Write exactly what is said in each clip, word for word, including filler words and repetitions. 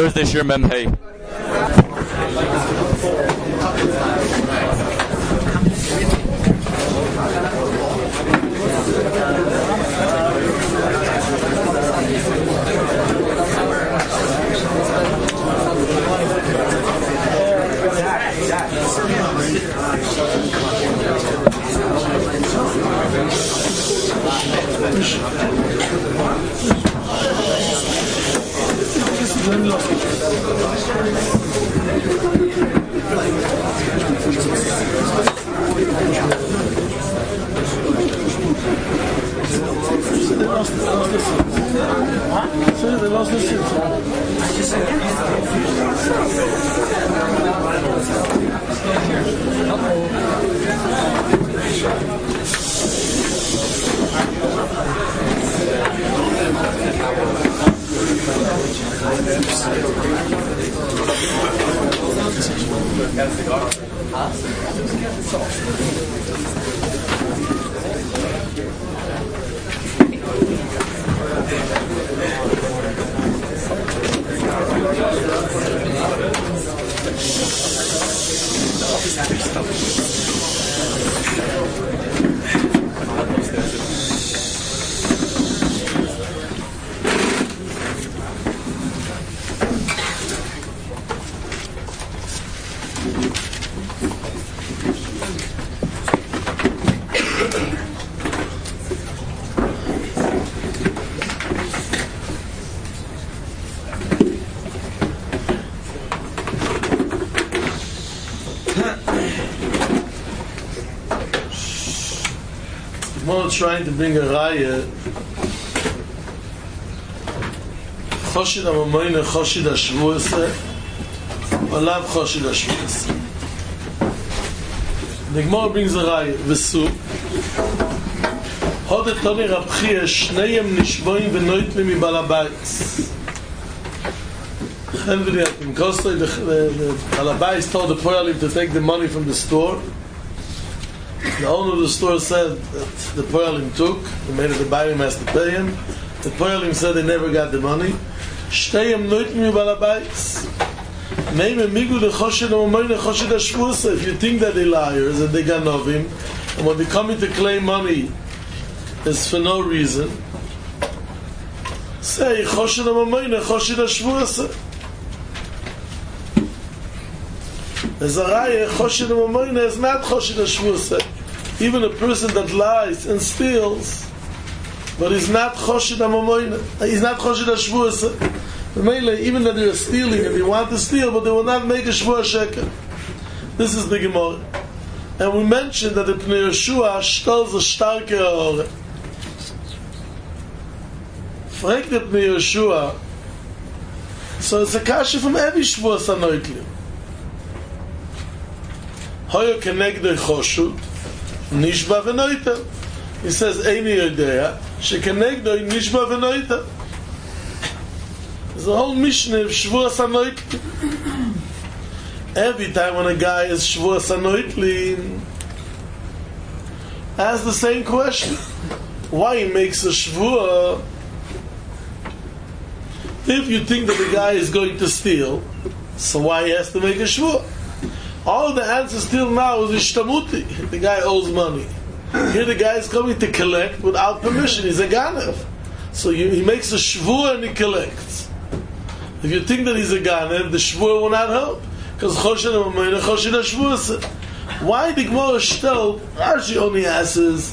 Thursday Shir Mem Hey. Trying to bring a raya Choshid HaMamoyne Choshid HaShavuos Olav Choshid HaShavuos. The Gemara brings a raya V'su Hodet Toni Rab Chia Shneim Nishboim V'noitlim Mibal HaBayis. Chen v'niyat in Kostoi the Bal HaBayis told the Poyalim to take the money from the store. The owner of the store said that the Poyalim took, the man of the Bayim has to pay him. The Poyalim said they never got the money. Shteyem noitmi balabayis. Meime migu de choshed HaMamoyne Choshid HaShavuos. If you think that they're liars and they got novim, and when they come in to claim money, it's for no reason, say Choshid HaMamoyne Choshid HaShavuos. There's a raya, Choshid HaMamoyne is not Choshid HaShavuos. Even a person that lies and steals, but he's not Choshid HaMamoyne, he's not Choshid HaShavuos. Even that they're stealing and they want to steal, but they will not make a Shvuah Sheker. This is the Gemara. And we mentioned that the Pnei Yeshua stolz a starke Ore. Fragt the Pnei Yeshua, so it's a kasha from every Shvuah Sanoitlim. Hoyo kenegdoi choshut, nishba v'noita. He says, Eini yodea, shekenegdoi nishba v'noita. There's a whole Mishnah of Shvuas HaNoitlim. Every time when a guy is Shvuas HaNoitlim, asks the same question. Why he makes a Shvuah? If you think that the guy is going to steal, so why he has to make a Shvuah? All the answers till now is ishtamuti. The guy owes money. Here the guy is coming to collect without permission. He's a ganev. So you, he makes a shvuah and he collects. If you think that he's a ganev, the shvuah will not help. Because Choshid HaMamoyne Choshid HaShavuos. Why the Gemara shtel? Rashi only asks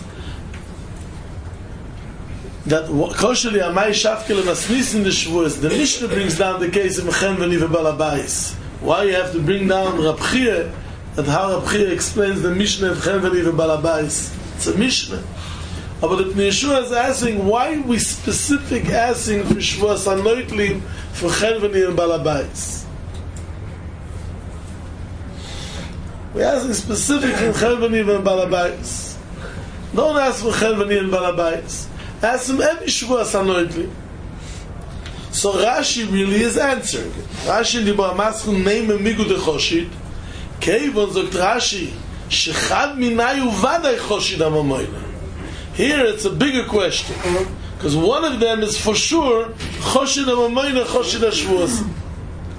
that Kosher Amay Shafkel and Asnis in the shvuahs. The Mishnah brings down the case of Mechen V'ni V'Bal HaBayis. Why you have to bring down Rab Chia, that how Rab Chia explains the Mishnah of Chen V'ni V'Bal HaBayis. It's a Mishnah. But the Pnei Yeshua is asking, why are we specific asking for Shvuas HaNoitlim for Chen V'ni V'Bal HaBayis? We're asking specific for Chen V'ni V'Bal HaBayis. Don't ask for Chen V'ni V'Bal HaBayis. Ask him every Shvuas HaNoitlim. So Rashi really is answering it. Rashi in the Ba'amaschun Neime Migu de Choshid. Keivon sagt Rashi, Shechad Minayu Vadai Choshid HaMamoyne. Here it's a bigger question. Because one of them is for sure Choshid HaMamoyne Choshid HaShavuos.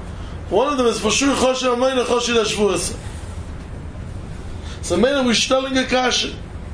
One of them is for sure Choshen Amoyne Choshen Hashvuasa. So Mena we're telling a kasha.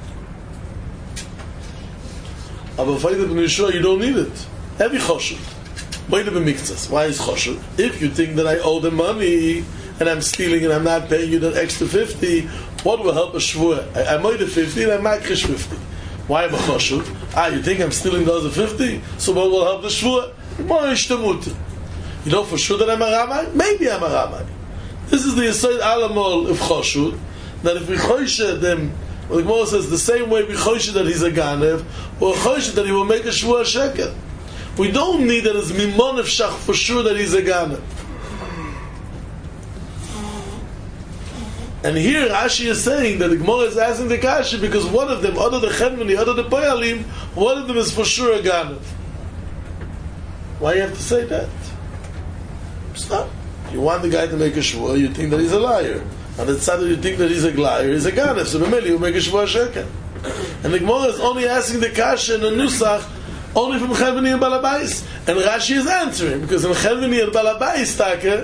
Aber Fayda ben Yeshua, you don't need it. Heavy Choshen. Why is Choshen? If you think that I owe the money and I'm stealing and I'm not paying you that extra fifty, what will help a shvuah? I, I made the fifty and I makrish fifty. Why am I Choshen? Ah, you think I'm stealing those of fifty? So what will help the shvuah? You know for sure that I'm a rabbi? Maybe I'm a rabbi. This is the Yesod Alamol of Choshen, that if we choshe them, well, the Gemara says the same way we choshe that he's a ganev, or choshe that he will make a shvuah shekel. We don't need that as mimon of shach for sure that he's a ganev. And here Rashi is saying that the Gemara is asking the kasha because one of them, other the Chenveni, other the Poyalim, one of them is for sure a ganev. Why you have to say that? Stop. You want the guy to make a shvuah, you think that he's a liar. And the tzad you think that he's a liar, he's a ganev. So Memeli, you make a shvuah shekel. And the Gemara is only asking the kasha in the nusach only from Chenveni and Balabais. And Rashi is answering, because in Chenveni and Balabais, Taka,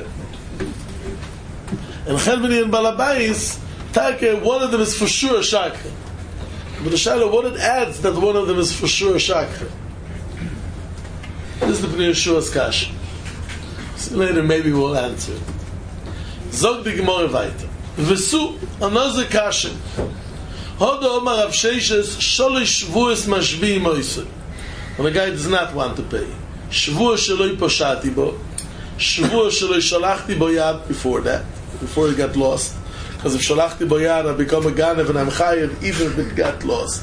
in Chenveni and Balabais, Taka, one of them is for sure a shakra. But the Shaila, what it adds that one of them is for sure a shakra? This is the Pnei Yeshua's kasha. So later maybe we'll answer it. Zog the Gemara weiter. Vesu, another kasha. Hodo Omar Rav Sheishes, Sholish Shvuas Mashbi Moisei. When a guy does not want to pay, Shvuah sheloi poshati bo, Shvuah sheloi shalachti bo yad before that, before it got lost. Because if shalachti bo yad, I become a ganev and I'm chayev, even if it got lost.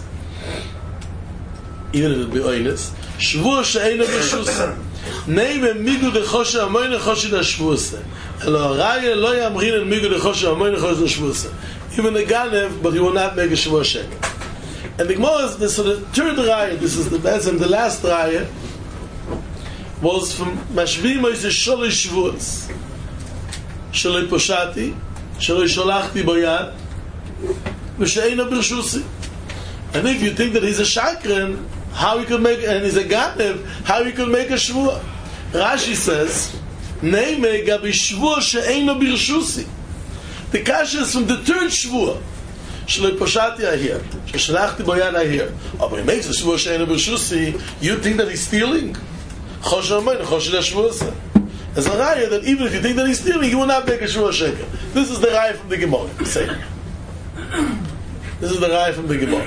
Even if it be oines. Shvuah she'eina b'shusa. Neime migu dechoshe amoyne choshe da shvuasa. Elo raya lo yamrin en migu dechoshe amoyne choshe da shvuasa. Even a ganev, but he will not make a shvuah shekel. And the Gemara is, this, so the third raya, this is the best and the last raya, was from Mashvi Moisei Sholish Shvuas. Shaloi Poshati, Shaloi Sholachti Boyad, V'she'eina B'rshusi. And if you think that he's a shakran, how he could make, and he's a ganev, how he could make a shvuah? Rashi says, Neime gabi shvuah she'eina B'rshusi. The kasha is from the third shvuah. Shaloi Poshati I hear. Shalachti Boyad I hear. Oh, but he makes the shvuah she'eina B'rshusi. You think that he's stealing? Choshen Amoyne Choshen Hashvuasa. As a raya that even if you think that he's stealing, he will not make a shvuah shekel. This is the raya from the Gemara. Say. This is the raya from the Gemara.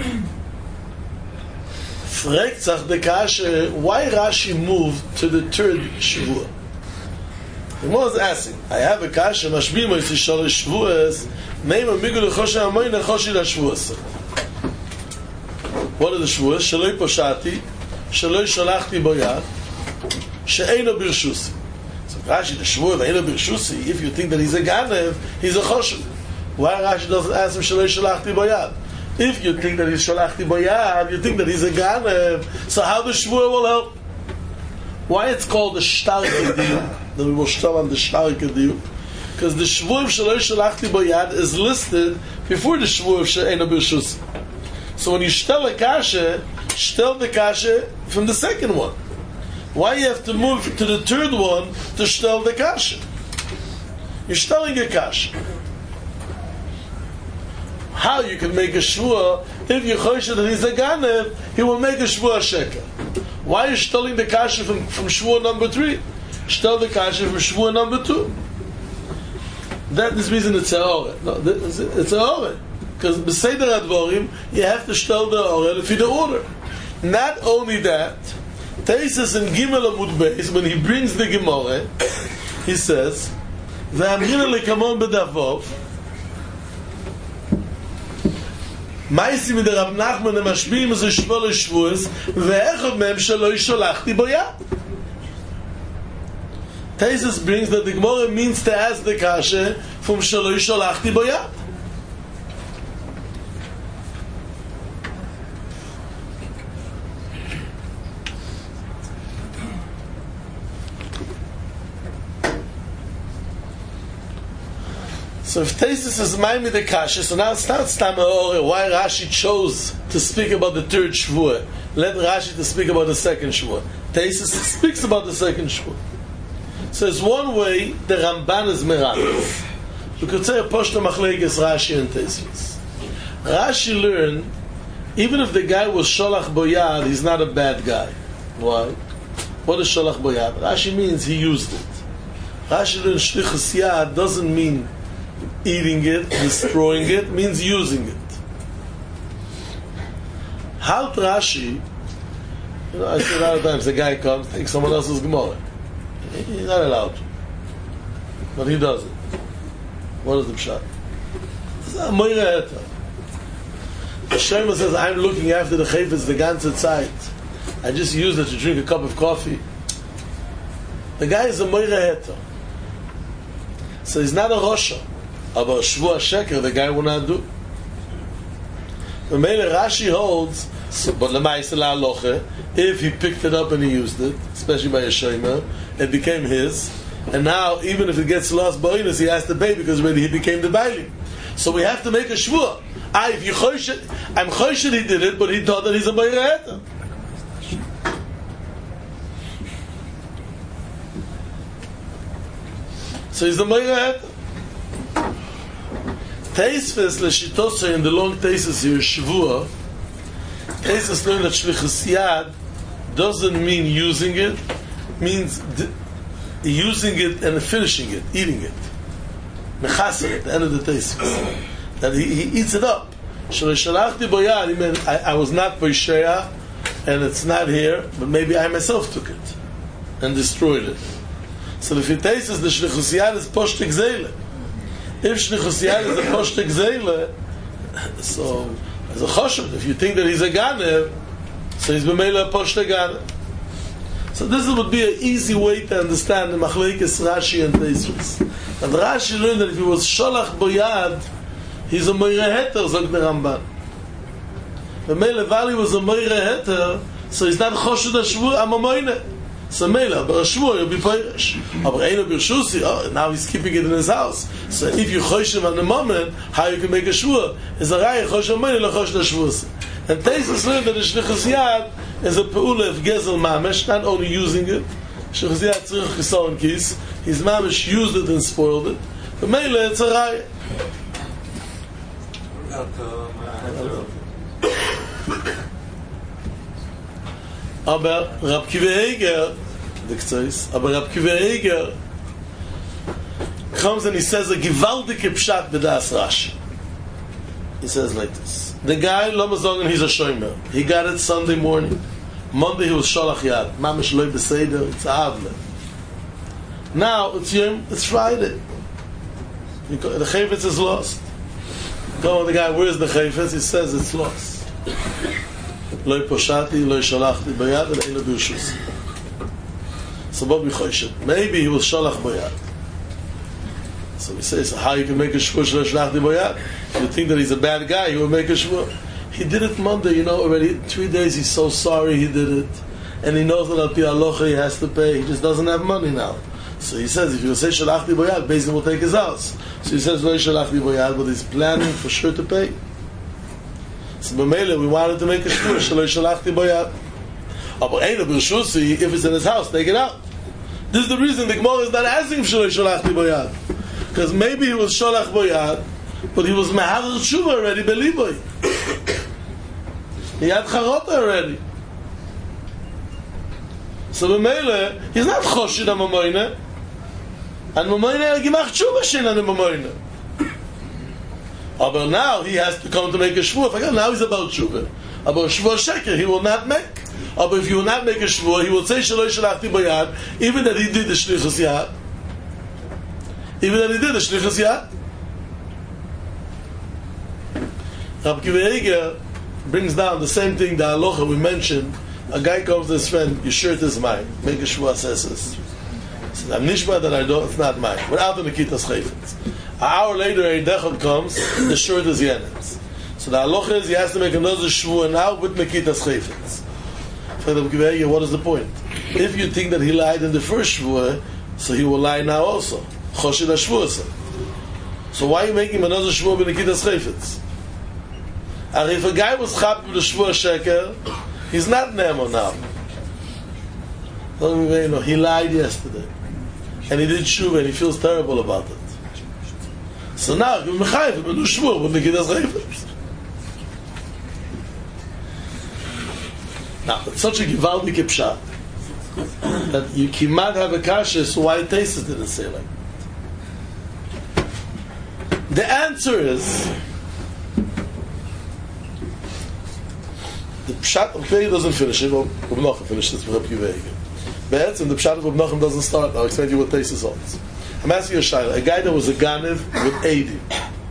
Fragt sich the kasha, why Rashi moved to the third shvuah? The Gemara is asking, I have a kasha, Mashbi Moisei Shalosh Shvuas, Neima Migu L'Choshen Amoyne Choshen Hashvuasa. What are the shvuas? Shaloi Poshati, Shaloi Shalachti Boyad, She'eino B'rshusi. So Rashi, the shvuah, She'eino B'rshusi, if you think that he's a ganev, he's a choshen. Why Rashi doesn't ask him Shaloi Shalachti Boyad? If you think that he's Shalachti Boyad, you think that he's a ganev, so how the shvuah will help? Why it's called the Shtarke Diyuk? Then we will start on the Shtarke Diyuk. Because the shvuah of Shaloi Shalachti Boyad is listed before the shvuah of She'eino B'rshusi. So when you shtel a kasha, shtel the kasha from the second one. Why you have to move to the third one to shtel the kasha? You're shtelling a kasha. How you can make a shvuah, if you choshe that he's a ganev, he will make a shvuah shekel. Why are you shtelling the kasha from, from shvuah number three? Shtel the kasha from shvuah number two. That is reason it's a oreh. No, it's a oreh. Because b'seder advorim, you have to shtel the oreh if you the order. Not only that, Teisus in Gimel Amud Beis, when he brings the Gemara, he says, "Ve'amrina lekamon bedavov." Ma'isi mit der Rav Nachman mashbiim ze shvol shvuos, ve'echad mehem shelo sholachti boyad. Teisus brings that the Gemara means to ask the kasha from shelo sholachti boyad. So if Teisus is Maimid the Kasha, so now it's not Stam why Rashi chose to speak about the third Shvuah. Let Rashi to speak about the second Shvuah. Teisus speaks about the second Shvuah. So there's one way the Ramban is Merav. We could say a Poshta Machlekes Rashi and Tosfos. Rashi learned, even if the guy was Sholach Boyad, he's not a bad guy. Why? What is Sholach Boyad? Rashi means he used it. Rashi learned Shlichus Yad doesn't mean eating it, destroying it, it means using it. Halt Rashi, you know, I say a lot of times the guy comes, takes someone else's Gemara. He's not allowed to. But he does it. What is the pshat? It's a moira heta. The Shema says, I'm looking after the chayfetz the ganze Zeit. I just use it to drink a cup of coffee. The guy is a moira heta. So he's not a Rosha. But a Shvu HaSheker, the guy will not do. The Mele Rashi holds, so, but L'maisa La'aloche, if he picked it up and he used it, especially by a Shema, it became his. And now, even if it gets lost boinus, he has to pay because already he became the bailim. So we have to make a shvua. Ah, if you chosh it, I'm chosh he did it, but he thought that he's a moira. So he's the moira. Tosfos l'shitosay in the long Tosfos here shvua. Tosfos learned that shlichus yad doesn't mean using it, means d- using it and finishing it, eating it. Mechaser at the end of the Tosfos. That he, he eats it up. Shalachti boyad, he meant I, I was not Boisheya, and it's not here, but maybe I myself took it and destroyed it. So if it tastes the shlichus yad is poshtek zeile. If shlichus yad is a poshtek zeile, so as a choshev, if you think that he's a ganev, so he's b'meila a poshtek ganev. So this would be an easy way to understand the Machlekes Rashi and Tosfos. And Rashi learned that if he was Sholach Boyad, he's a Moira Heter, sagt the Ramban. The Mele Vali was a Moira Heter, so he's not Choshud HaShvu, I'm a Moine. So Mele, but a Shvu, he'll be Poirish. But Eino Birshusi, oh, now he's keeping it in his house. So if you Chosh him at the moment, how you can make a Shvu? Is a Raya Chosh HaMoine, lo Chosh HaShvu. And Tosfos learned that the Shlichus Yad is a peula of gezel mamish, not only using it. Shlichus Yad tzirich chisol kis. His mamish used it and spoiled it. But meila it's a raya. Aber Rab Kiva Eger, the Ktsois, aber Rab Kiva Eger comes and he says a gewaltige pshat b'das Rashi. He says like this. The guy, lo mazogen, he's a shomer. He got it Sunday morning. Monday he was sholach yad. Mamish loy beseder, it's a avle. Now, it's Yom, it's Friday. The chayfetz is lost. Go on the guy, where's the chayfetz? He says it's lost. Loy poshati, loy sholachti bayad, and eino birshus. So what we choshet? Maybe he was sholach bayad. So we say, so how you can make a shvur shelo shlachti boyad? If you think that he's a bad guy, he will make a shvur. He did it Monday, you know, already three days. He's so sorry he did it, and he knows that al pi halacha he has to pay. He just doesn't have money now. So he says, if you say shlachti boyad, Beis Din will take his house. So he says, no shlachti boyad, but he's planning for sure to pay. So b'meila, we wanted to make a shvur shelo shlachti boyad. Aber eino b'rshusi, if it's in his house, take it out. This is the reason the Gemara is not asking shelo shlachti boyad. Because maybe he was Sholach Boyad, but he was Meharer Tshuva already, Beliboy. He had Charota already. So B'meile, he's not Choshid on Mamoyne, and Mamoyne Gimach Tshuva Shin on Mamoyne. But now he has to come to make a Shvuah. Now he's about Tshuva. About Shvuah Sheker, he will not make. But if he will not make a Shvuah, he will say Shaloi Shalachti Boyad, even that he did the Shlichus Yad. Even that he did the shlichus yad. Rab Kiva Eger brings down the same thing, the halacha we mentioned. A guy comes to his friend, your shirt is mine. Make a shvua sesses. He says, I'm nishma that I don't, it's not mine. Without the Nikitas Chayfetz. An hour later, a dechot comes, the shirt is Yenet's. So the halacha is he has to make another shvua now with Nikitas Chayfetz. For Rab Kiva Eger, what is the point? If you think that he lied in the first shvua, so he will lie now also. Choshid HaShvuah. So why are you making him another Shvuah b'Nikitas Chayfetz? And if a guy was chap with the Shvuah Sheker, he's not Nemo now. No, he lied yesterday. and he did tshuva and he feels terrible about it. So now, give him a chayv, but do shvur, but make it as chayv. Now, it's such a givaldik pshat that you cannot have a kasha, so why Taisus didn't say like that? The answer is the pshat of Pei doesn't finish it, but Reb Nachum finishes with Reb Kiva Eiger. But and the pshat of Reb Nachum doesn't start. I'll explain to you what Taisus holds. I'm asking you a shayla. A guy that was a ganev with eighty,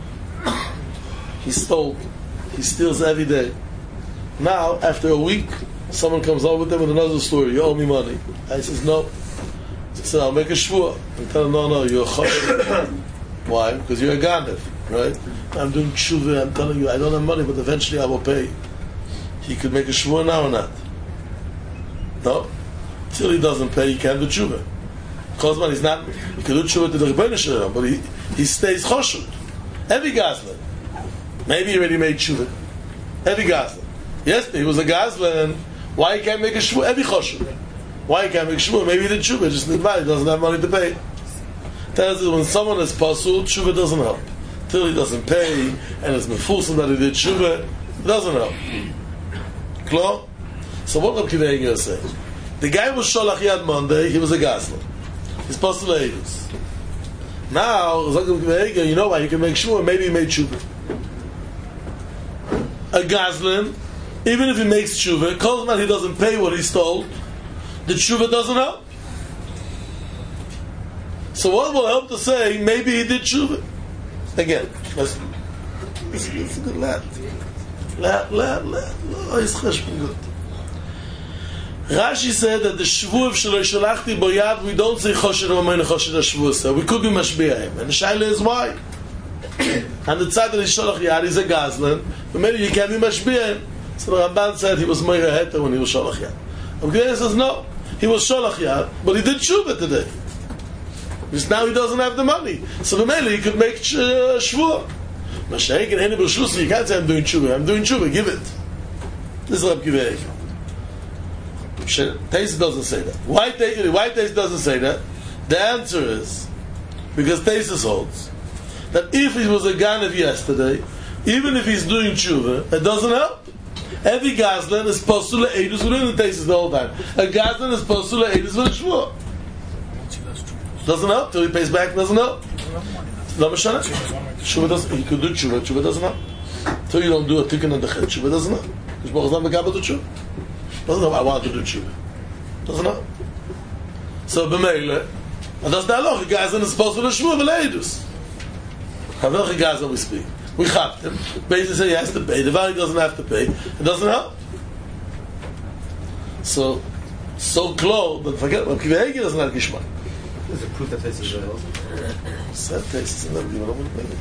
he stole, he steals every day. Now, after a week, someone comes over with them with another story. You owe me money. I says no. He says I'll make a shvua. I tell him no, no, you're a chayv. Why? Because you're a ganev, right? I'm doing tshuva. I'm telling you I don't have money, but eventually I will pay. He could make a shvua now or not? No. Till he doesn't pay, he can't do tshuva. Kozman is not. He can do tshuva to the Rebbeinu Shalom, but he he stays choshut. Every gazlan. Maybe he already made tshuva. Every gazlan. Yesterday he was a gazlan. Why he can't make a shvua? Every choshut. Why he can't make a shvua? Maybe he did tshuva, just didn't buy. He doesn't have money to pay. Tells us when someone is pasul, tshuva doesn't help. Till he doesn't pay, and it's mefusam that he did tshuva, it doesn't help. Klar? So what Reb Kiva Eiger say? The guy was Sholach Yad Monday, he was a gazlan. He's pasul leidus. Now, Reb Kiva Eiger, you know why? He can make shvua, maybe he made tshuva. A gazlan, even if he makes tshuva, Kozman he doesn't pay what he stole, the tshuva doesn't help. So what will help to say, maybe he did tshuva? Again, listen. This is a good lad. Lad, lad, lad. Oh, he's cheshbon good. Rashi said that the shvuah of Shaloi Shalachti Boyad, we don't say choshed Ramayna choshed HaShvuah. So we could be mashbi'ahim. And the shaila is why? And the tzad that is Sholach Yad is a gazlan, but maybe you can't be mashbi'ahim. So the Ramban said he was Meir Heta when he was Sholach Yad. And Gdei says no, he was Sholach Yad, but he did tshuva today. Because now he doesn't have the money. So the Mele he could make uh, shvuah. Mashiach and Henry B'Shlusi, you can't say I'm doing tshuva. I'm doing tshuva, give it. This is Reb Kiva Eiger. Taisus doesn't say that. Why Taisus why Taisus doesn't say that? The answer is because Taisus holds that if he was a ganev yesterday, even if he's doing tshuva, it doesn't help. Every gazlan is postul le'edus. We learn the Taisus the whole time. A gazlan is postul le'edus with a shvuah. Doesn't help till he pays back. Doesn't help. No mashana. Tshuva doesn't. He could do tshuva. Tshuva doesn't help. Till you don't do a tikkun on the chet. Tshuva doesn't help. Because Baruch Hashem mekabel to tshuva. Doesn't know I want to do tshuva. Doesn't know. So b'meile, and that's the halacha. Guys, and it's supposed to be shvuah v'leidus. Halacha guys that we speak. We chapped him. Basically say he has to pay. The value doesn't have to pay. It doesn't help. So, so close. But forget. Reb Kiva Eiger doesn't have gishmak. There's a proof that Taisus is well. Said Taisus and never given over the payment.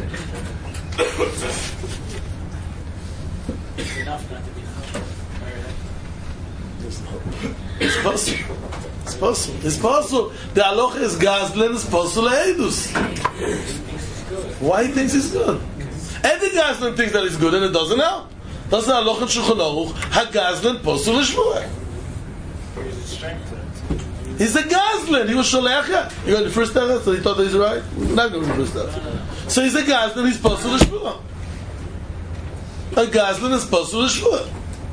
Enough not to be It's possible. It's possible. It's possible. The halacha is gazlan, it's possible le'edus. Why he thinks he's good? Every gazlan thinks that he's good and it doesn't help. That's the halacha in Shulchan Aruch. Ha-gazlan possible l'shvuah. He's a gazlan. He was sholech yad. You got the first time, so he thought that he's right? We're not going to the first time. So he's a gazlan, he's possible l'shvuah. A gazlan is possible l'shvuah.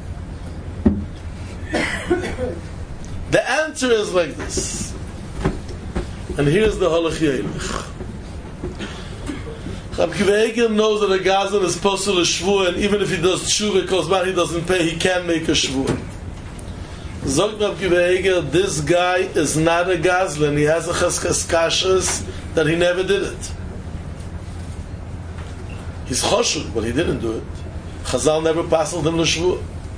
The answer is like this, and here's the halach yelech. Reb Kiva Eiger knows that a gazlan is possible a shvuah, and even if he does tshuva, because man he doesn't pay, he can make a shvuah. Zog Reb Kiva Eiger, this guy is not a gazlan. He has a cheskas kashrus that he never did it. He's choshul, but he didn't do it. Chazal never passed him the shvuah.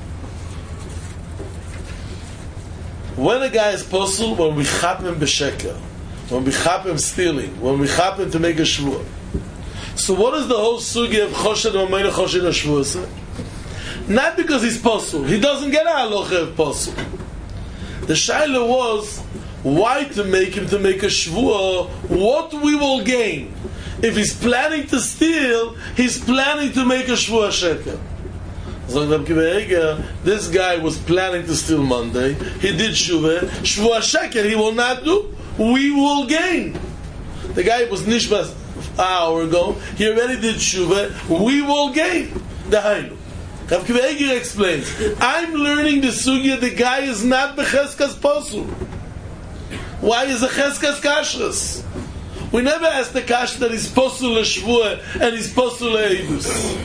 When a guy is posel, when we chap him b'sheker, when we chap him stealing, when we chap him to make a shvuah. So what is the whole sugi of choshed v'mayne choshed shvuah? Not because he's posel. He doesn't get a halacha of posel. The shaila was why to make him to make a shvuah. What we will gain if he's planning to steal? He's planning to make a shvuah sheker. So Reb Kiva Eiger, this guy was planning to steal Monday. He did shuvah. Shvuah sheker he will not do. we will gain. The guy was nishbas an hour ago, he already did tshuva, we will gain. The Hainu. Rav Akiva Eiger explains, I'm learning the sugya, the guy is not becheskas posul. Why is a cheskas kashrus? We never asked the kash that he's posul l'shvua and he's posul l'eidus.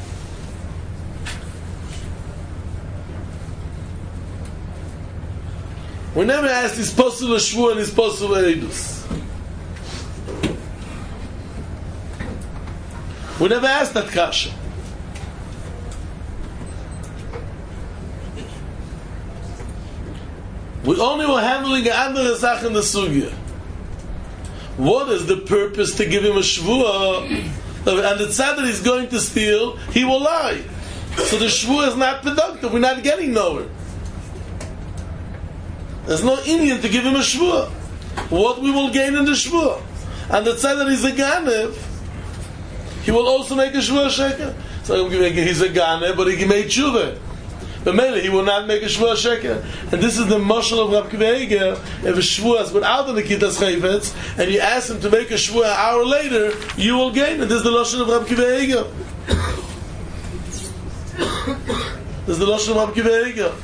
We never asked he's posul l'shvua and he's posul l'eidus. We never asked that kasha. We only were handling an andere Sache in the sugya. What is the purpose to give him a shvuah? And the tzad that he's going to steal, he will lie. So the shvuah is not productive. We're not getting nowhere. There's no Indian to give him a shvuah. What we will gain in the shvuah? And the tzad that he's a ganev, he will also make a shvuah sheker. So he's a ganev, but he made shuvah. But mainly he will not make a shvuah sheker. And this is the mashal of Rav Akiva Eiger. If a shvuah is without the Nikitas Chayvetz, and you ask him to make a shvuah an hour later, you will gain. And this is the lashon of Rav Akiva Eiger. This is the lashon of Rav Akiva Eiger.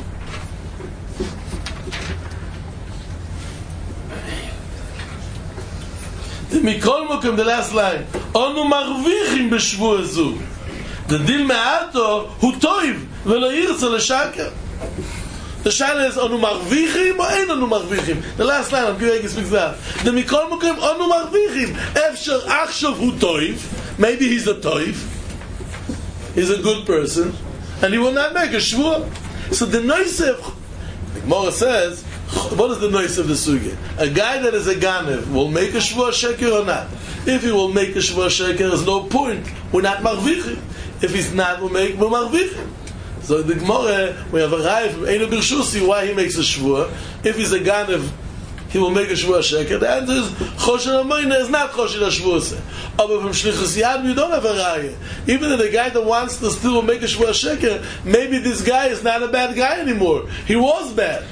The Mikol Mokum, the last line. Onu marvichim b'shvuah zu. The dil me'ato hu toiv. The shaila is onu marvichim or ein onu marvichim. The last line of Akiva Eiger speaks that. The mikol mokim onu marvichim. Efshar achshav hu toiv. Maybe he's a toiv. He's a good person, and he will not make a shvuah. So the noisef, the Gemara says, what is the noisef of the sugya? A guy that is a ganev will make a shvuah sheker or not? If he will make a shvuah sheker, there's no point. We're not marvichim. If he's not, we'll make we're marvichim. So the Gemara, we have a raya from Einu Birshusi why he makes a shvuah. If he's a ganev, he will make a shvuah sheker. The answer is Choshen Amoyne is not Choshen Ashvuah. But from Shlichus Yad we don't have a raya. Even if the guy that wants to still make a shvuah sheker, maybe this guy is not a bad guy anymore. He was bad.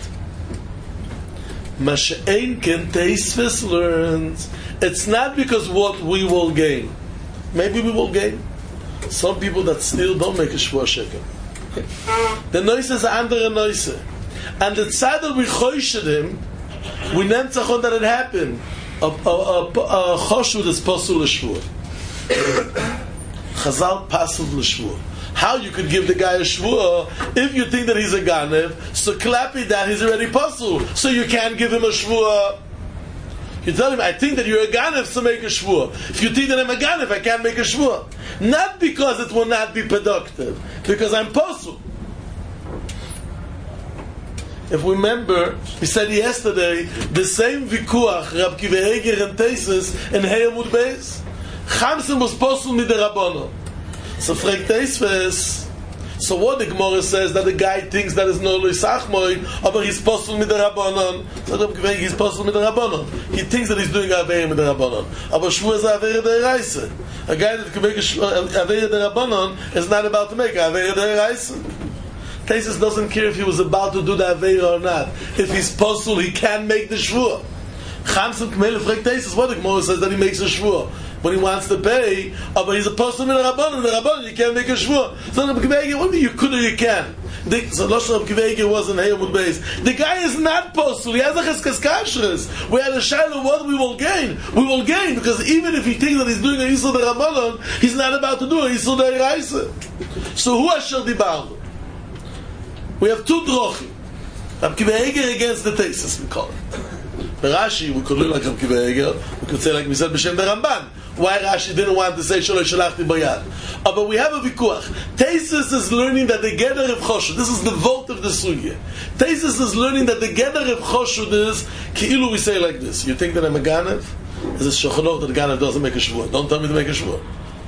Masha'ein Ken Teisves learns it's not because what we will gain. Maybe we will gain. Some people that still don't make a shvuah sheker. The noise is an andere noise. And the tzad that we choished him, we named tzachon that it happened. A choshu that's pasul l'shvuah. Chazal pasul l'shvuah. How you could give the guy a shvuah if you think that he's a ganev, so clappy that he's already pasul, so you can't give him a shvuah. You tell him, I think that you're a ganev, so make a shvuah. If you think that I'm a ganev, I can't make a shvuah. Not because it will not be productive, because I'm pasul. If we remember, we said yesterday, the same vikuach, Rav Akiva Eiger and Teisus, in Heyamud Beis. Chamsim was pasul mid'Rabbanan. So fragt Teisves, so what the Gemara says that the guy thinks that is no loisachmoid, but he's pasul mid'Rabbanan. So Rav Akiva Eiger is pasul mid'Rabbanan. He thinks that he's doing aveir mid'Rabbanan. But shvuah is aveir d'oraisa. A guy that can make a aveir d'Rabbanan is not about to make aveir d'oraisa. Tesis doesn't care if he was about to do the aveir or not. If he's pasul, he can make the shvuah. Chamsim K'mele fragt Tesis, what the Gemara says that he makes a shvuah. When he wants to pay, oh, but he's a pasul min Rabbanan, the Rabbanan, you can't make a shvuah. So Rav Akiva Eiger, what do you mean you could or you can? The, so Lashon Rav Akiva Eiger was in Heyamud Beis. The guy is not pasul, he has a cheskas kashrus. We had a shaila, what we will gain? We will gain, because even if he thinks that he's doing a Yisur de Rabbanan, he's not about to do a Yisur de Raisa. So who asher dibarnu? We have two drochim. Rav Akiva Eiger against the Tesis, we call it. Rashi, we could look like Rav Akiva Eiger, we could say like we said b'shem the Ramban. Why Rashi didn't want to say Shaloi Shalachti Bayad. Uh, but we have a vikuach. Tesis is learning that the Geder of Choshud, this is the vote of the Sugya. Tesis is learning that the Geder of Choshud is, Ki'ilu we say like this, you think that I'm a Ganev? Is it Shochanot that the Ganev doesn't make a Shvuah? Don't tell me to make a Shvuah.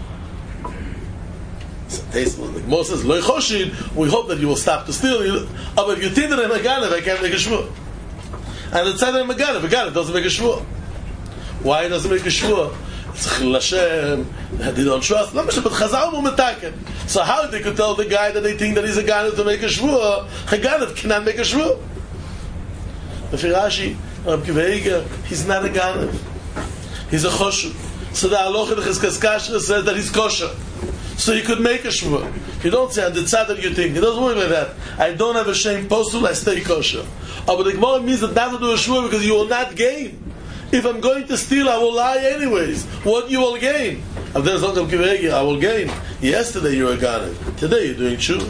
The Gemara says, Loi Choshin, we hope that you will stop to steal. Oh, but if you think that I'm a Ganev, I can't make a Shvuah. And it's said I'm a Ganev, a Ganev doesn't make a Shvuah. Why doesn't make a Shvuah? It's Chil Hashem, they don't trust. But Chazal will metaken. So how they could tell the guy that they think that he's a Ganev to make a Shvuah, a Ganev cannot make a Shvuah. If Rashi, Rabbi Akiva Eiger, he's not a Ganav. He's a Choshu. So the Halacha of Chizkas Kasher says that he's kosher. So he could make a shvur. You don't say, and the tzad that you think. It doesn't work like that. I don't have a shame postul, I stay kosher. Oh, but the Gemara means that not to do a shvur because you will not gain. If I'm going to steal, I will lie anyways. What you will gain? If there's not Rabbi Akiva Eiger, I will gain. Yesterday you were Ganav. Today you're doing tshuva.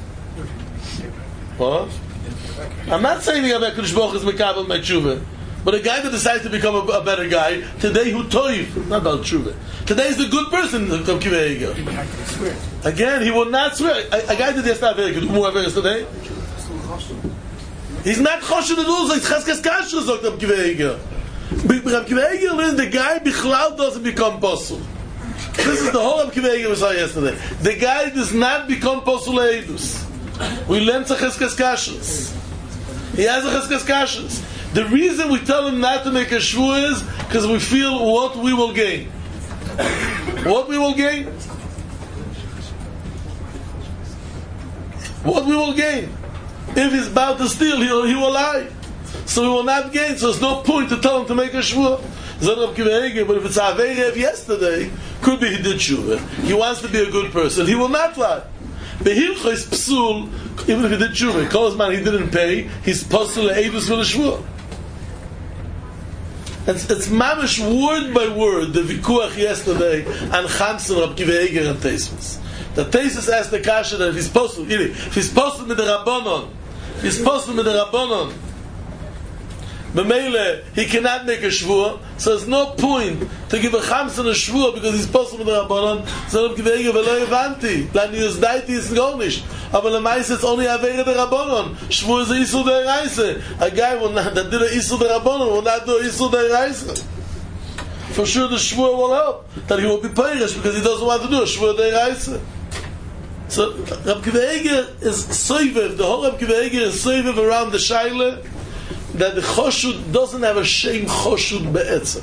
What? I'm not saying the Kodesh Baruch Hu is mekabel my tshuva. But a guy that decides to become a, a better guy, today who toiv, not about tshuva. Today is the good person, Rabbi Akiva Eiger. Again, he will not swear. A, a guy that yesterday, could do more yesterday. He's not choshen the rules like Chazkas Kasher, sagt Rabbi Akiva Eiger. Rabbi Akiva Eiger learns the guy bichlal doesn't become possul. This is the whole Rabbi Akiva Eiger we saw yesterday. The guy does not become possul leidus. We learn Chazkas Kasher. He has a Chazkas Kasher. The reason we tell him not to make a shvur is because we feel what we will gain. What we will gain? What we will gain? If he's about to steal, he will, he will lie. So he will not gain. So there's no point to tell him to make a shvur. But if it's Averev yesterday, could be he did shvur. He wants to be a good person. He will not lie. The hilcha is psul, even if he did shvur. Because man he didn't pay, he's psul le'edus for the shvur. It's, it's mamish word by word the vikuach yesterday and Chamson Rabbi Akiva Eiger and Teismus. The Teismus asked the kasha that if he's posted, if he's posted with the Rabbanon, if he's posted with the Rabbanon, B'meile, he cannot make a shvur, so there's no point to give a Chamson a shvur because he's posted with the Rabbanon. So Rabbi Akiva Eiger v'lo evanti, lani yuzdaiti is garnish. Aber l'mais it's only avera the Rabbanon. Shvur is a isur de'iraisa. A guy will not, that did a isur de'Rabbanon will not do a isur de'iraisa. For sure the shvur will help, that he will be peirish because he doesn't want to do a shvur de'iraisa. So Rabbi Akiva Eiger is soivev, the whole Rabbi Akiva Eiger is soivev around the shaila, that the choshud doesn't have a shame choshud be'etzem.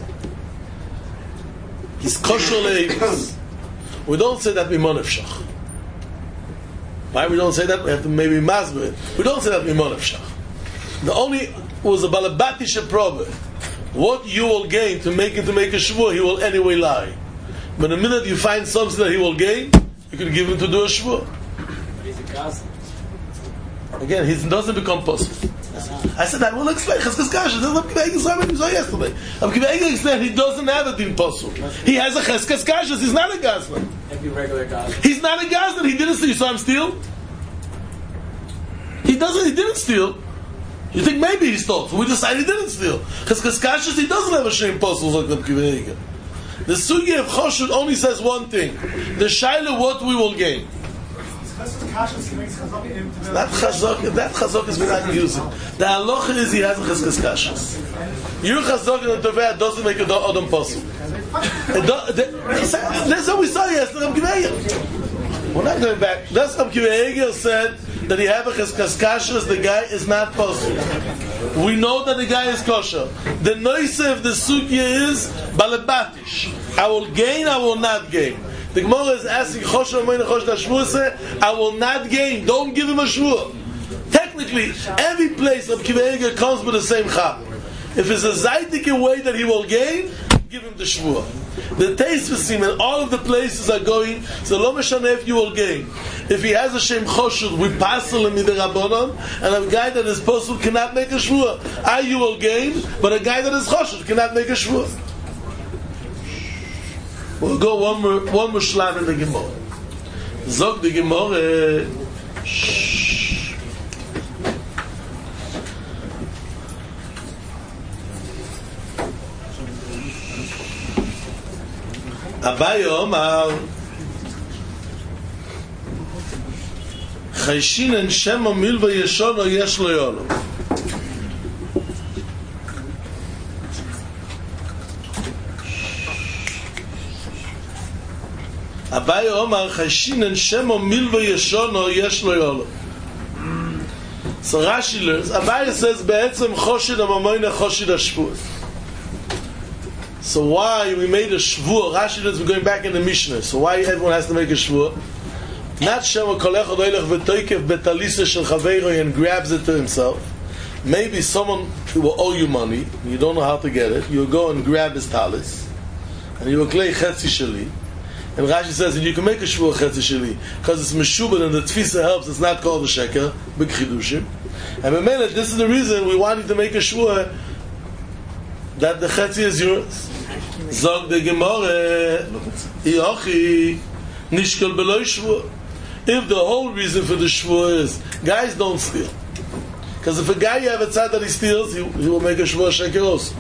He's kosher le'evis. We don't say that mimonefshach. Why we don't say that? We have to maybe masber it. We don't say that mimonefshach. The only was a balabatish probe. What you will gain to make it to make a shvur, he will anyway lie. But the minute you find something that he will gain, you can give him to do a shvur. Again, he doesn't become possible. I said that will explain. Chazkas Kasher. That's what Rabbi Akiva Eiger saw yesterday. Rabbi Akiva Eiger explained he doesn't have a din possul. He has a Chazkas Kasher. He's not a gazlan. Every regular gazlan. He's not a gazlan. He didn't steal. You saw him steal? He doesn't. He didn't steal. You think maybe he stole? So we decided he didn't steal. Chazkas Kasher. He doesn't have a shame possul like Rabbi Akiva Eiger. The sugi of Choshud only says one thing: the shaila what we will gain. That chazok, that chazok is not using. The halacha is he has a chazkas kasha. Your chazok in the toveh doesn't make a odom possible. That's what we saw yesterday. Rabbi Akiva Eiger. We're not going back. That's Rabbi Akiva Eiger said that he have a chazkas kasha. The guy is not possible. We know that the guy is kosher. The noise of the sugya is balabatish. I will gain. I will not gain. The Gemara is asking, I will not gain. Don't give him a shvur. Technically, every place of Akiva Eiger comes with the same chap. If it's a zaydik way that he will gain, give him the shvur. The taste for him and all of the places are going, so lo meshana if you will gain. If he has a shem choshud, we passel him in the Rabbanon, and a guy that is posel cannot make a shvur. I you will gain, but a guy that is choshud cannot make a shvur. We'll go one more, one more shlam in the Gemara. Zog the Gemara. Shh. Abaye Omar. Chayshin en shema milva yeshono yesh lo yolo. Abaye Omar Chayshin en shemo milva yeshono yesh lo yolo. So Rashi learns. Abaye says be'etzem choshid amamoyne choshid hashvur. So why we made a shvur? Rashi learns we're going back in the Mishnah. So why everyone has to make a shvur? Not shemo kolechad oilech v'toikev betalisa shel chaveiro and grabs it to himself. maybe someone will owe you money, you don't know how to get it, you'll go and grab his talis, and you will clay chetzi sheli. And Rashi says that you can make a shvua chetzi sheli because it's meshubah and the tfisa helps. It's not called a sheker, big chidushim. And Memele, this is the reason we wanted to make a shvua that the chetzi is yours. Zog de gemore, iochi nishkel beloy shvua. If the whole reason for the shvua is guys don't steal, because if a guy you have a tzad that he steals, he, he will make a shvua sheker also.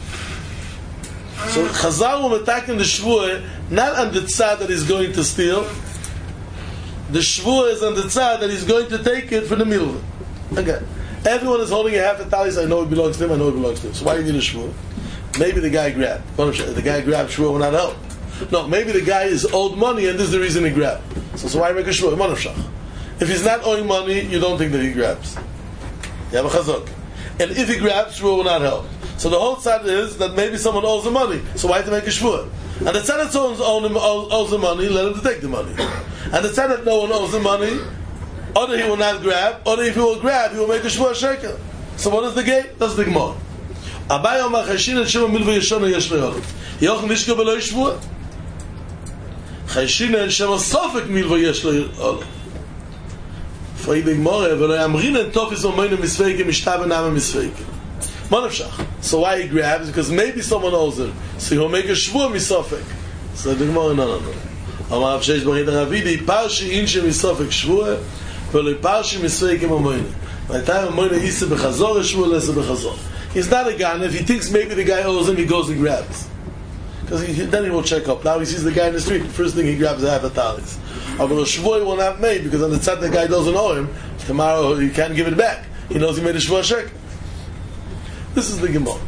So Chazal will attack in the shvua not on the tzad that he's going to steal. The shvua is on the tzad that he's going to take it for the milva. Again, everyone is holding a half a talis. I know it belongs to him. I know it belongs to him. So why do you need a shvua? Maybe the guy grabbed. The guy grabbed shvua will not help. No, maybe the guy is owed money and this is the reason he grabbed. So, so why make a shvua? If he's not owing money, you don't think that he grabs. You have a chazak. And if he grabs, shvua will not help. So the whole tzad is that maybe someone owes the money. So why to make a shvua? And the tzad that owns, owes the money, let him to take the money. And the tzad that no one owes the money, either he will not grab, or if he will grab, he will make a shvua sheker. So what is the gate? That's the gemara. Abai Omar Chashin and Shema Milva Yeshana Yesh Le'olam. Yoch Nishka Beloy Shvua. Chashin and Shema Sofek Milva Yesh Le'olam. Frag the gemara, V'lo Yamrin and Tofis Omeinu Misfeike Mishtabe Nama Misfeike. So why he grabs? Because maybe someone owes him. So he'll make a shvua misofek. So the Gemara, no, no, no. Amar Avshesh B'chid Ravidi, Parshi Inshe misofek shvua, V'lo Parshi Misfeike Amoyne. By the time Amoyne Yise B'chazor, Shvua Lese B'chazor. He's not a gun. If he thinks maybe the guy owes him, he goes and grabs. Because then he will check up. Now he sees the guy in the street. The first thing he grabs is half a talis. But a shvua he will not make because on the tzad the guy doesn't owe him. Tomorrow he can't give it back. He knows he made a shvua sheker. This is the Gemara.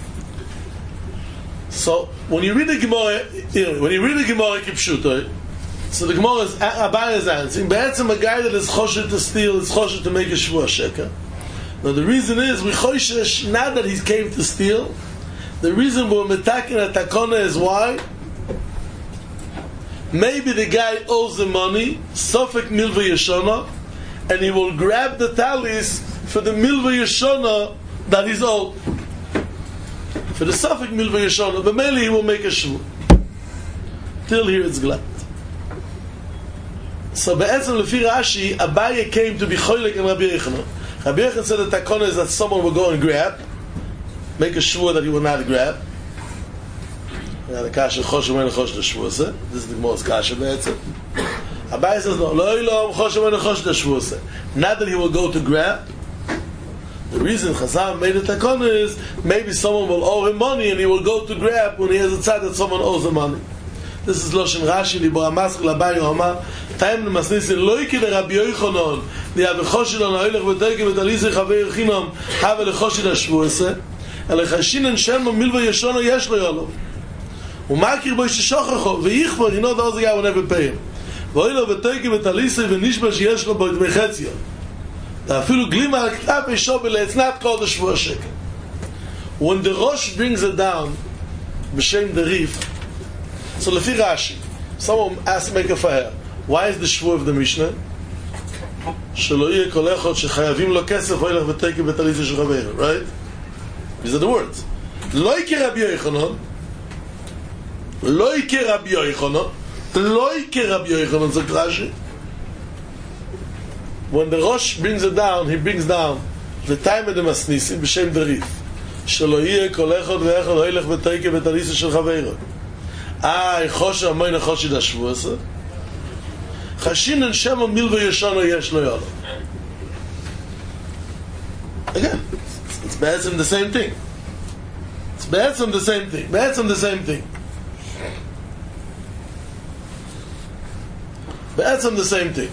So when you read the Gemara, you know, when you read the Gemara Kipshuto, so the Gemara is Abai is answering. Be'etzem a guy that is choshet to steal is choshet to make a shvua sheker. Now the reason is we choshesh not that he came to steal. The reason we're metaking at takona is why. Maybe the guy owes the money, sofek milva yeshana, and he will grab the talis for the milva yeshana that he's owed. For the Safek Milva Yeshana, but mainly he will make a shvua. Till here it's glad. So be'etzem lefi Rashi, Abaye came to be choylek and Rabbi Yochanan. Rabbi Yochanan said that takona is that someone will go and grab, make a shvua that he will not grab. Now the kasha choshev and chosh the shvua. This is the most kasha be'etzem. Abaye says no, lo ilom choshev and chosh the shvua. Not that he will go to grab. The reason Chazal made a takona is maybe someone will owe him money and he will go to grab when he has a tzad that someone owes him money. This is Loshen Rashi, Libor HaMask, L'Abai Yomar, Taim L'Masnisi, Loike de Rabbi Yochanan, Di Avechoshid on Ha'ilech V'Teike V'Talisei Chavei Yechinam, Have Lechoshid HaShvuase, Elechashin and Shema Milva Yeshona Yesh Lo Yolov. U'makir Bo Yisheshochacho, V'yichvar, he knows the other guy will never pay him. V'Oilo V'Teike V'Talisei V'Nishba Sheyesh Lo Bo Dmei Chetzio. It's not called a shvua sheker. When the Rosh brings it down, b'shem the Rif, so lefi Rashi, someone asks make a fire. Why is the shvua of the Mishnah? Shelo yeh kol echad shechayavim lo kesef oilech v'teike v'talisei shel chaveiro. Right? These are the words. Lo yike Rabbi Yochanan, lo yike Rabbi Yochanan, lo yike Rabbi Yochanan, zok Rashi. When the Rosh brings it down, he brings down the time of the Masnisim b'shem the Rif. Shelo yeh kol echad ve'echad oilech v'teike v'talisei shel chaveiro. Ah, choshe amoyne choshid hashvuasa. Chashin and Shema Milva Yeshana Yesh Lo Yolov. Again, it's, it's Be'etzem the same thing. It's Be'etzem the same thing. Be'etzem the same thing. Be'etzem the same thing.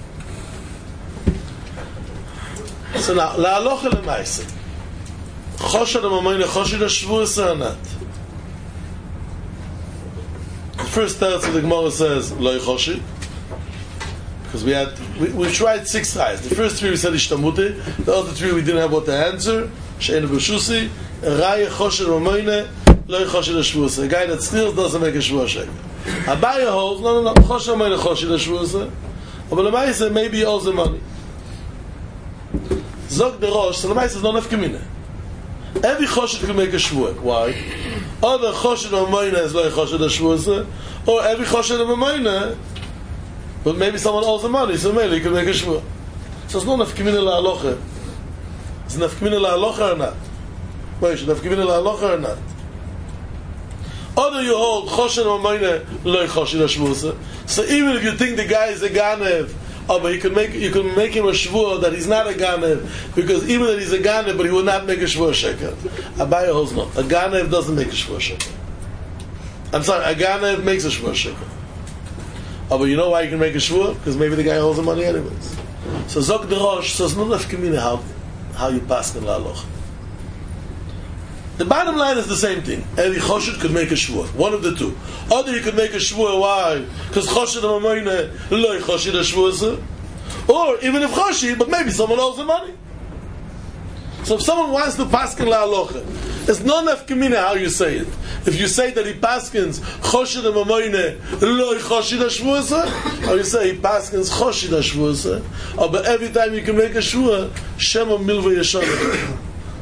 So now, la'alocha l'maisa. Choshad amoyne choshid hashvuasa or not? The first teretz of the Gemara says Lo Choshid, because we had we, we tried six tries. The first three we said Ishtamuti. The other three we didn't have what to answer. She'enu b'shusi, Raya Choshid Ramoyne, Lo Choshid Hashvuasa. A guy that steals doesn't make a shvua sheker. Abaye holds no no no Choshid Ramoyne Choshid Hashvuasa. But the Maisa maybe he owes the money. Zog the Rosh, so the Maisa is not enough Kamina. Every Choshed can make a Shvuah. Why? Other Choshed of Amoyna is like Choshed of Shvuah, or every Choshed of Amoyna, but maybe someone owes the money, so maybe he can make a Shvuah. So it's not enough Kamina la'alocha. It's enough Kamina la'alocha or not? Wait, it's enough Kamina la'alocha or not? Other you hold Choshed of Amoyna, like Choshed of Shvuah. So even if you think the guy is a Ganev, oh, but you can make you can make him a shvuah that he's not a ganev, because even that he's a ganev, but he will not make a shvuah sheker. Abaya holds no. A ganev doesn't make a shvuah sheker. I'm sorry, a ganev makes a shvuah sheker. Oh, but you know why you can make a shvuah? Because maybe the guy owes the money anyways. So Zok the Rosh says no nafkamina how how you pass in la'aloch. The bottom line is the same thing. Every choshed could make a shvuah. One of the two. Either you could make a shvuah. Why? Because choshed of amoyne loy choshed a shvuah. Or even if choshed, but maybe someone owes the money. So if someone wants to paskin la'alocha, it's not enough kamina how you say it. If you say that he paskins choshed of amoyne loy choshed a shvuah, or you say he paskins choshed a shvuah, or but every time you can make a shvuah, shema milva yeshana.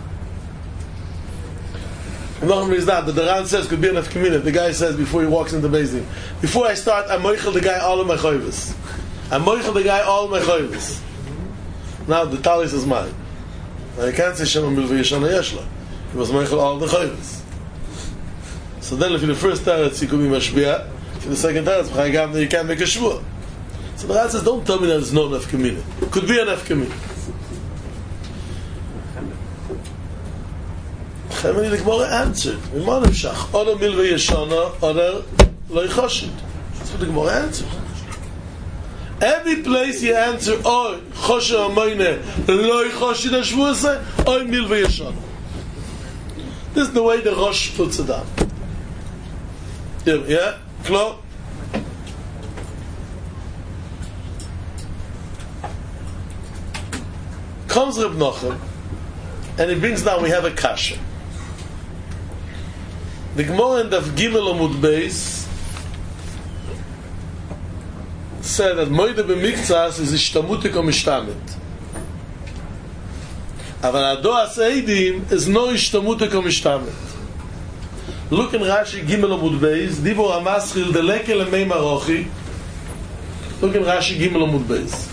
Not only is that, the Daran says could be enough community. The guy says before he walks into the basing, before I start, I'm moichel the guy all of my chayvus. I'm moichel the guy all of my chayvus. Now the talis is mine. I can't say Shema Milva Yeshana Yeshla. He was moichel all of the chayvus. So then, if in the first teretz he could be mashbiah, in the second teretz you can't make a shvuah. So the Daran says, don't tell me that there's not enough community. Could be enough community. And when the Gemara answered, Oda milva yeshana, Oda loy choshed. That's what the Gemara answered. Every place you answer, Oy choshed amoyne, loy choshed ashvuase, Oy milva yeshana. This is the way the Rosh puts it down. Yeah, yeah? Klar? Comes Reb Nochem, and he brings down, we have a kasha. The Gemara in Daf Gimel Amud Beis said that Moide b'miktzas is ishtamutik or mishtamet. Aval adoas eidim is no ishtamutik or mishtamet. Look in Rashi Gimel Amud Beis, Dibor Amaschil deleke lemei marochi. Look in Rashi Gimel Amud Beis.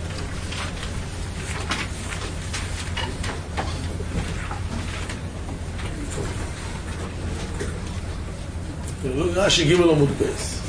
Rashi Gimel Amud Beis.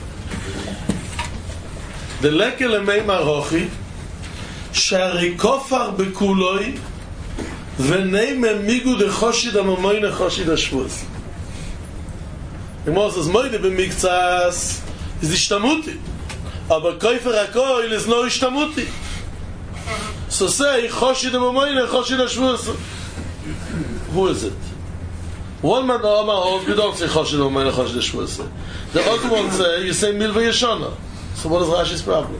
The lekel lemei marochi shari kofar bekuloi v'nei memigu de choshid amomoyne choshid ashvuz. The Gemara says moide b'miktzas is ishtamuti, aber koifer hakoil is no ishtamuti. So say choshid amomoyne choshid ashvuz. Who is it? One man holds, you don't say choshed or meine choshed shvuah. The other one say, you say milva yeshana. So what is Rashi's problem?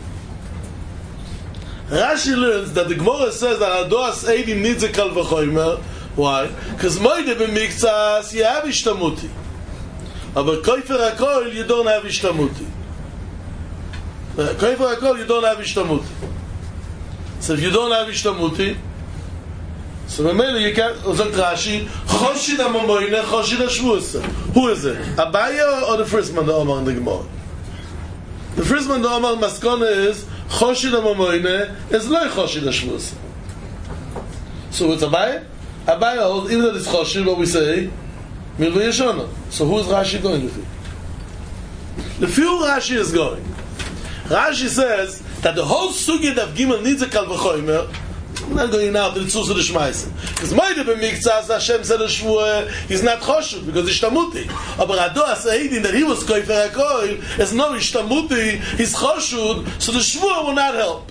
Rashi learns that the Gemara says that adoas eidim needs a kal v'chomer. Why? Because moide b'miktzas you have ishtamuti, but koifer hakol you don't have ishtamuti. Koifer hakol you don't have ishtamuti. So if you don't have ishtamuti, so remember you can't. Ozak Rashi, Choshid Amomoyne, Choshid Ashvuasa. Who is it? Abaya or the first man the Omar in the Gemara? The first man the Omar Maskona is Choshid Amomoyne is like Choshid Ashvuasa. So it's Abaya. Abaya holds even though it's Choshid, what we say Milva Yeshana. So who is Rashi going with it? The few Rashi is going. Rashi says that the whole sugya of Gimel needs a kal v'chomer. I'm not going now to the Tzuz of the Shmaisen. Because Moide b'miktzas, Hashem said a shvuah, he's not choshev, because ishtamuti. But adoas eidim that he was koifer hakoil, is no ishtamuti, he's choshev, so the shvuah will not help.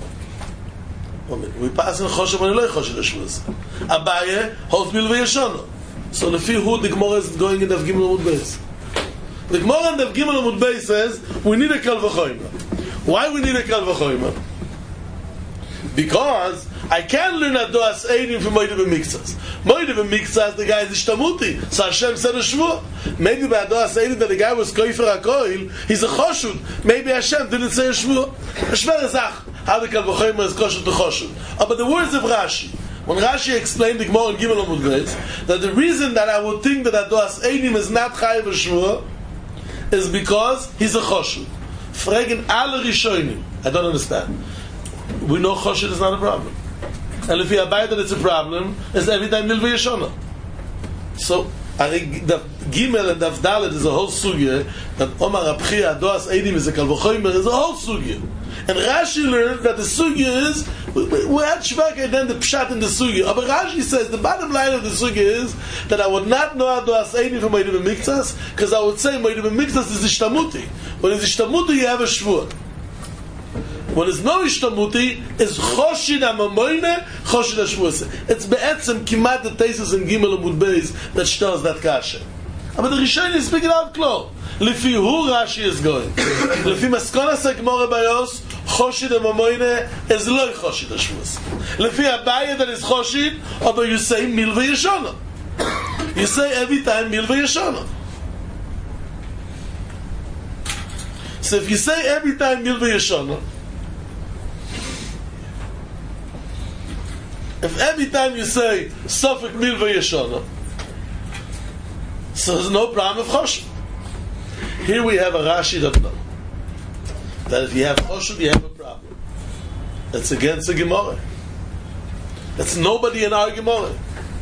We pass in choshev when he loy choshev the shvuah. Abaye holds milva yeshana. So the few who the Gemara is going in Daf Gimel Amud Beis. The Gemara in Daf Gimel Amud Beis says, we need a kal v'chomer. Why we need a kal v'chomer? Because I can't learn adoas eidim from Moide b'miktzas. Moide b'miktzas, the guy is ishtamuti. So Hashem said a shvuah. Maybe by adoas eidim that the guy was koifer hakoil, he's a choshud. Maybe Hashem didn't say a shvuah. A shver ezach. how the Kal Vachomer is kosher to choshev. Oh, but the words of Rashi, when Rashi explained the Gemara in Gimel Amud Beis, that the reason that I would think that Adoas Eidim is not chayiv Shvua is because he's a choshev. Fragen alle Rishonim. I don't understand. We know choshev is not a problem. And if you abide that it's a problem, it's every time milva yeshana. So, I think the Gimel and the Dalet is a whole sugya that Omar Abchia Adoas Eidim is a Kal Vachomer is a whole sugya. And Rashi learned that the sugya is we, we, we had Shvaka then the pshat in the sugya. But Rashi says the bottom line of the sugya is that I would not know Adoas Eidim from Moedim Miktsas because I would say Moedim Miktsas is Ishtamuti. When it's Ishtamuti you have a Shvur. When it's no ishtamuti, is choshid amamoyne, choshid hashvuase. It's be'etzem kimat the tesis in Gimel Amud Beis that stars that kasha. But the Rishonim is speaking out clear. Lefi who Rashi is going. Lefi maskonas ha'gemara bayos, choshid amamoyne is loy choshid hashvuase. Lefi Abaye that is choshid, but you say milva yeshana. You say every time milva yeshana. So if you say every time milva yeshana, if every time you say Sofik Milva Yeshana, so there's no problem of Choshev. Here we have a Rashi that knows that if you have Choshev, you have a problem. It's against the Gemara. It's nobody in our Gemara.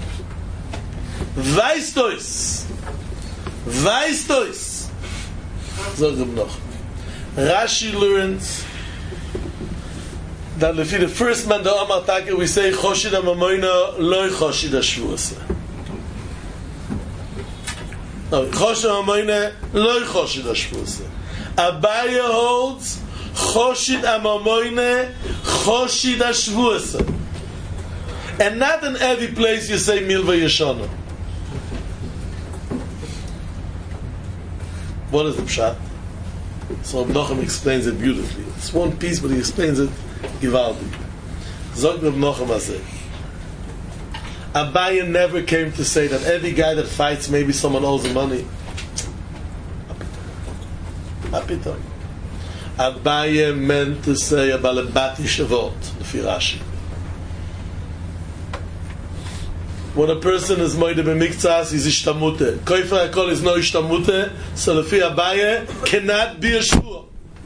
Weistois. Weistois. So noch. Rashi learns that if the first man the Amar Taka we say Choshid HaMamoyna loy Choshid HaShvuasa. No, Choshid HaMamoyna loy Choshid HaShvuasa. Abaye holds Choshid HaMamoyna Choshid HaShvuasa. And not in every place you say Milva Yeshana. What is the pshat? So Abnochem explains it beautifully. It's one piece, but he explains it Givaldi. Zog Reb Nochem Azeh. Abaye never came to say that every guy that fights, maybe someone owes him money. Apitom. Abaye meant to say about a bati shavot, Lefi Rashi. When a person is moide b'miktzas, he's ishtamute. Koifer hakol is no ishtamute, so Lefi Abaye cannot be a shvua.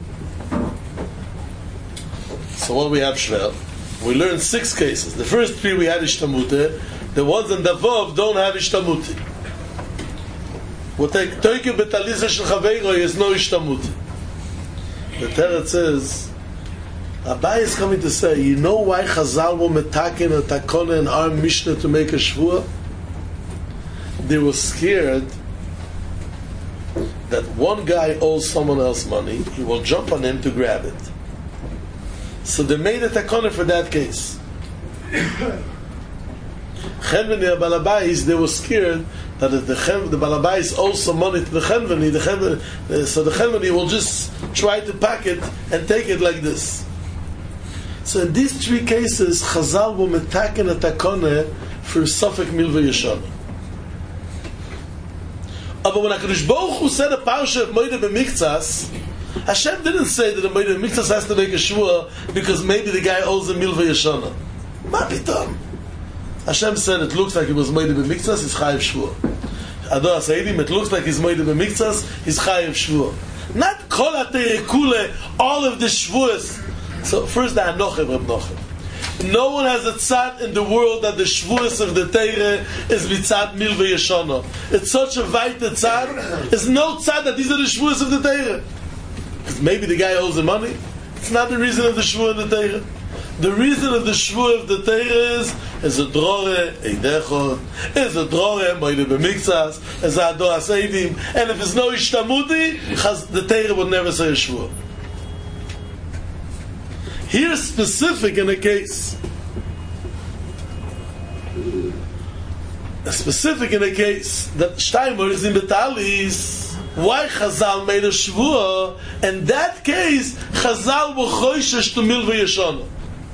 So what we have Shvel? We learned six cases. The first three we had ishtamute. The ones in the Vav don't have ishtamute. We'll take Toike betaliza shel chaveiro is no ishtamute. The Teretz says, Abaye is coming to say, you know why Chazal were metaken and takona in our Mishnah to make a shvua? They were scared that one guy owes someone else money, he will jump on him to grab it. So they made a takona for that case. Chenveni Balabais, they were scared that if the, the Balabais owes some money to the Chenveni, the Chenveni, so the Chenveni will just try to pack it and take it like this. So in these three cases, Chazal will metaken a takona for Sofek Milva Yeshana. But when HaKadosh Baruch Hu said a parsha of Moed b'miktzas, Hashem didn't say that the Moed b'miktzas has to make a shvua because maybe the guy owes a Milva Yeshana. Ma pitam. Hashem said it looks like it was Moed b'miktzas, he's chayiv shvua. Adoas Eidim, it looks like he's Moed b'miktzas, he's chayiv shvua. Not kol ha-terekule, all of the shvuas. So first the Anochem Reb Nochem. No one has a tzad in the world that the shvuas of the Teire is mitzad Milva Yeshana. It's such a weite tzad. There's no tzad that these are the shvuas of the Teire. Because maybe the guy owes the money. It's not the reason of the shvua of the Teire. The reason of the shvua of the Teire is is a drore eidechot, is a drore moide b'miktzas, is a adoas eidim, and if it's no ishtamuti, the Teire would never say a shvua. Here specific in a case, a specific in a case that Steinmer is in Betalis, why Chazal made a shvua, and that case Chazal were choishesh to milva yeshana.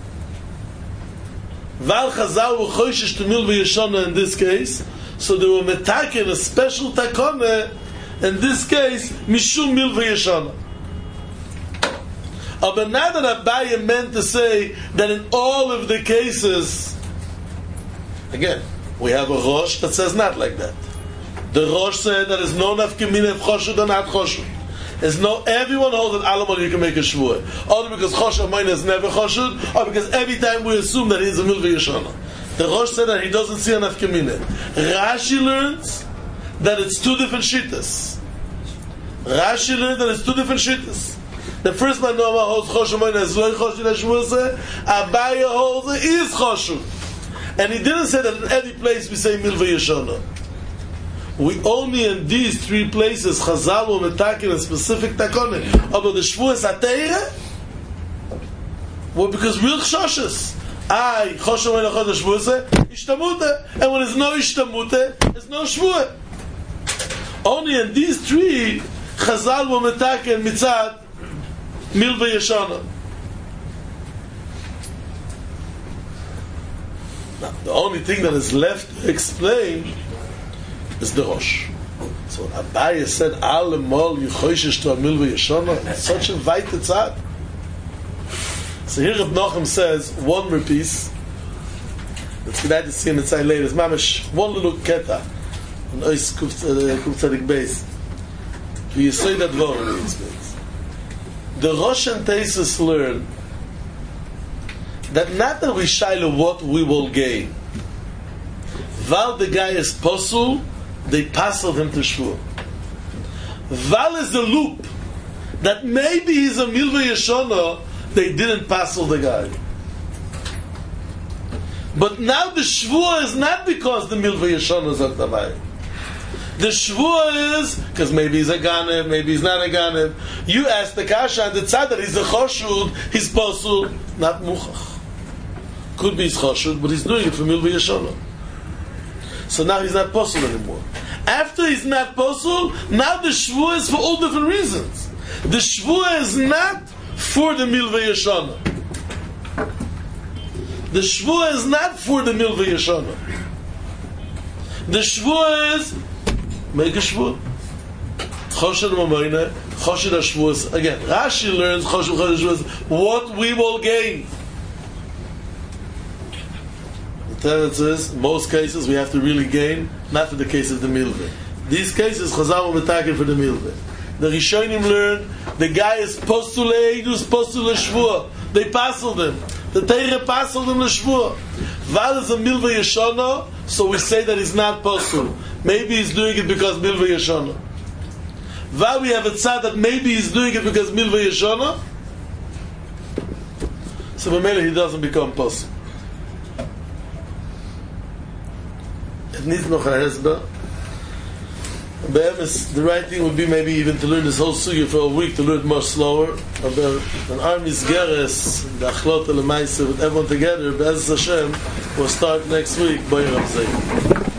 Val Chazal were choishesh to milva yeshana in this case, so they were metaken a special takone in this case mishum milva yeshana. But now that Abaye meant to say that in all of the cases, again, we have a Rosh that says not like that. The Rosh said that there's no nafkamina if Choshud or not Choshud. There's no, everyone holds that Alamon you can make a Shvuah. Either because Choshud Amayna is never Choshud, or because every time we assume that he's a Milveh Yeshana. The Rosh said that he doesn't see a nafkamina. Rashi learns that it's two different shittas. Rashi learns that it's two different shittas. The first man Noah holds Choshud Amayna is Loi Choshud Hashvuah. Abaye holds it is Choshud. And he didn't say that in every place we say Milveh Yeshana. We only in these three places Chazal were metakin a specific takonim. Although the Shvuas Ateiret were because real chshoshes. I Choshud Amayna Choshud Hashvuah Ishtamute, and when there's no Ishtamute, there's no Shvuah. Only in these three Chazal were metakin mitzad Milveh Yeshana. Now, the only thing that is left to explain is the Rosh. So when Abaye said, "Alle mol yichoshish to Milveh Yeshana," it's such a weite tzad. So here Reb Nachum says one more piece. Let's get to see in the tzad later. It's mamish one little keta. On Ois Kufzadik Beis. You say that word he explains. The Rosh and Teisus learn that not that we shaila what we will gain. While the guy is posul, they passel him to Shvuah. While is the loop that maybe he's a Milveh Yeshana, they didn't passel the guy. But now the Shvuah is not because the Milveh Yeshana is at the Abaye. The Shvuah is because maybe he's a Ganev, maybe he's not a Ganev. You ask the Kasha and the Tzad that he's a Choshud, he's posul, not Muchach. Could be his Choshud, but he's doing it for Milveh Yeshana. So now he's not posul anymore. After he's not posul, now the Shvuah is for all different reasons. The Shvuah is not for the Milveh Yeshana. The Shvuah is not for the Milveh Yeshana. The Shvuah is make a Shvuah. Choshud Amayna, Choshud Hashvuah. Again, Rashi learns Choshud Hashvuah what we will gain. The says, most cases we have to really gain, not for the case of the Milveh. These cases, Chazal were metakin for the Milveh. The Rishonim learn, the guy is postul eidus, postul l'shvuah. They passed him. The Teire passed him l'shvuah. Val is a Milveh Yeshana, so we say that he's not postul. Maybe he's doing it because Milveh Yeshana. Val we have a tzad that maybe he's doing it because Milveh Yeshana, so B'mele he doesn't become postul. It needs noch a hezbah. The right thing would be maybe even to learn this whole sugya for a week, to learn it much slower. But an army's geres, the achlot and the ma'aseh, with everyone together, Be'ez Hashem, will start next week. Boyer Ramzei.